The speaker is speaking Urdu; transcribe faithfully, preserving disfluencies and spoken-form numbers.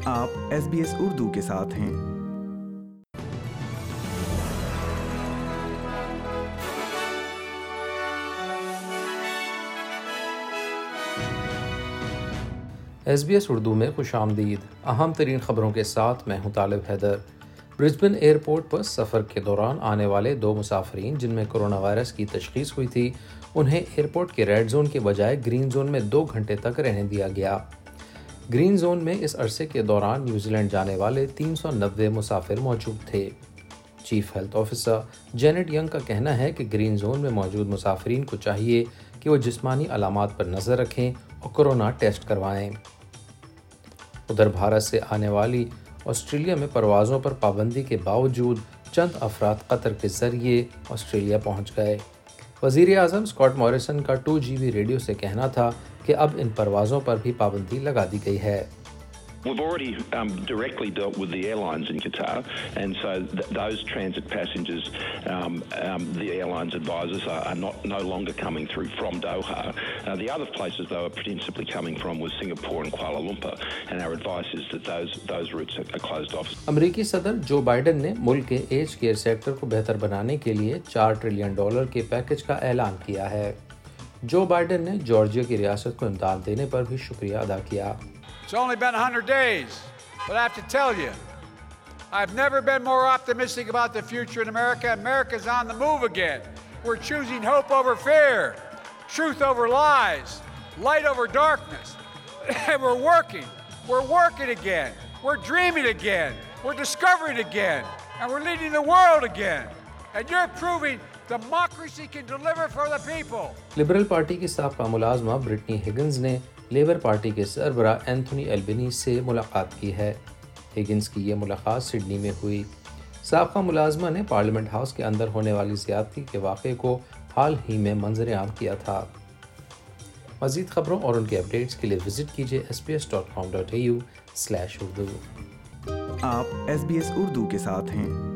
آپ ایس بی ایس اردو کے ساتھ ہیں۔ ایس بی ایس اردو میں خوش آمدید۔ اہم ترین خبروں کے ساتھ میں ہوں طالب حیدر۔ برسبن ایئرپورٹ پر سفر کے دوران آنے والے دو مسافرین جن میں کرونا وائرس کی تشخیص ہوئی تھی انہیں ایئرپورٹ کے ریڈ زون کے بجائے گرین زون میں دو گھنٹے تک رہنے دیا گیا۔ گرین زون میں اس عرصے کے دوران نیوزی لینڈ جانے والے تین سو نوے مسافر موجود تھے۔ Chief health officer Janet Young کا کہنا ہے کہ گرین زون میں موجود مسافرین کو چاہیے کہ وہ جسمانی علامات پر نظر رکھیں اور کورونا ٹیسٹ کروائیں۔ ادھر بھارت سے آنے والی آسٹریلیا میں پروازوں پر پابندی کے باوجود چند افراد قطر کے ذریعے آسٹریلیا پہنچ گئے۔ وزیر اعظم اسکاٹ موریسن کا ٹو جی بی ریڈیو سے کہنا تھا کہ اب ان پروازوں پر بھی پابندی لگا دی گئی ہے۔ We've already um, directly dealt with the airlines in Qatar, and so th- those transit passengers, um, um, the airlines advisors are, are not no longer coming through from Doha. Uh, the other places they were principally coming from was Singapore and Kuala Lumpur, and our advice is that those those routes are, are closed off. امریکی صدر جو بائیڈن نے ملک کے ایج کیئر سیکٹر کو بہتر بنانے کے لیے چار ٹریلین ڈالر کے پیکج کا اعلان کیا ہے۔ جو بائیڈن نے جارجیا کی ریاست کو امداد دینے پر بھی شکریہ ادا کیا۔ It's only been one hundred days, but I have to tell you, I've never been more optimistic about the future in America. America's on the move again. We're choosing hope over fear, truth over lies, light over darkness. And we're working. We're working again. We're dreaming again. We're discovering again. And we're leading the world again. And you're proving democracy can deliver for the people. Liberal Party کی سابقہ ملازمہ برٹنی ہگنز نے لیبر پارٹی کے سربراہ اینتھونی البنیز سے ملاقات کی ہے۔ ہگنز کی یہ ملاقات سڈنی میں ہوئی۔ سابقہ ملازمہ نے پارلیمنٹ ہاؤس کے اندر ہونے والی زیادتی کے واقعے کو حال ہی میں منظر عام کیا تھا۔ مزید خبروں اور ان کے اپڈیٹس کے لیے وزٹ کیجیے S B S dot com dot A U slash Urdu. آپ ایس بی ایس اردو کے ساتھ ہیں۔